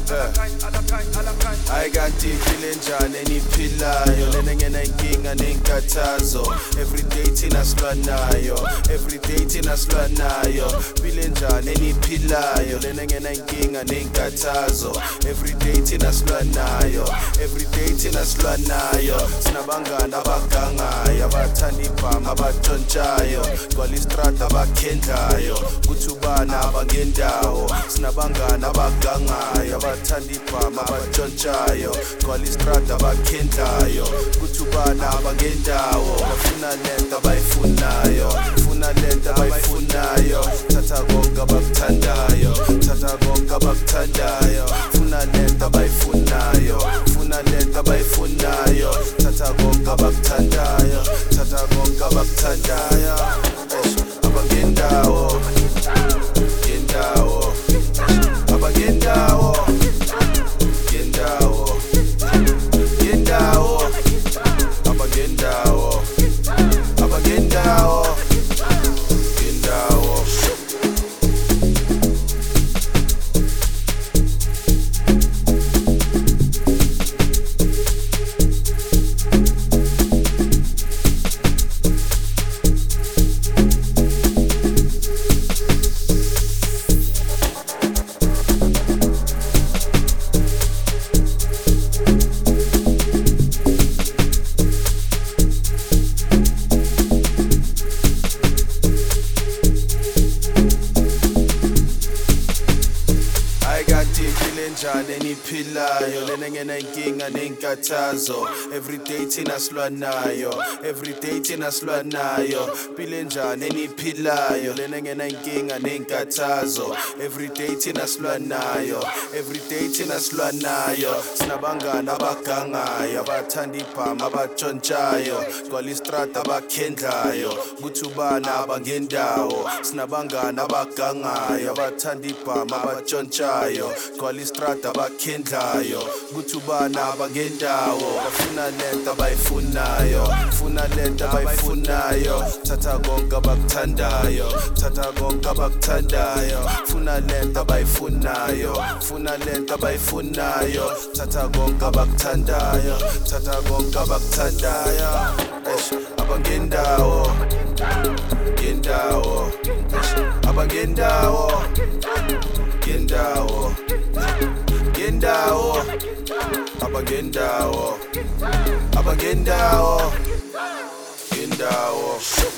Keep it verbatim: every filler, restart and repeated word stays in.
Ayikati iphile njani eniphilayo lena ngena inkinga nenkathazo everyday thina silwa nayo everyday thina silwa nayo phile njani eniphilayo lena ngena inkinga nenkathazo everyday thina silwa nayo everyday thina silwa nayo sinabangani abagangayo abathanda ibhama abatshontshayo gcwala istrata abakhendlayo kuthi ubana abangendawo sinabangani abagangayo abathanda ibhama abatshontshayo gcwala istrata abakhendlayo kuthi ubana abangendawo bafuna lento abayifunayo funa lento abayifunayo thatha konke abakuthandayo thatha konke abakuthandayo funa lento abayifunayo funa lento abayifunayo thatha konke abakuthandayo thatha konke abakuthandayo abangendawo ngendawo abangendawo ngendawo ngendawo abangendawo abangendawo ngendawo njani eniphilayo lena ngena inkinga nenkathazo everyday thina silwa nayo everyday thina silwa nayo phile njani eniphilayo lena ngena inkinga nenkathazo everyday thina silwa nayo everyday thina silwa nayo sinabangani abagangayo abathanda ibhama abatshontshayo gcwala istrata abakhendlayo kuthi ubana abangendawo sinabangani abagangayo abathanda ibhama abatshontshayo gcwala istrata abakhendlayo kuthi ubana abangendawo bafuna lento abayifunayo funa lento abayifunayo thatha konke abakuthandayo thatha konke abakuthandayo funa lento abayifunayo funa lento abayifunayo thatha konke abakuthandayo thatha konke abakuthandayo abangendawo ngendawo abangendawo ngendawo ngendawo abangendawo abangendawo ngendawo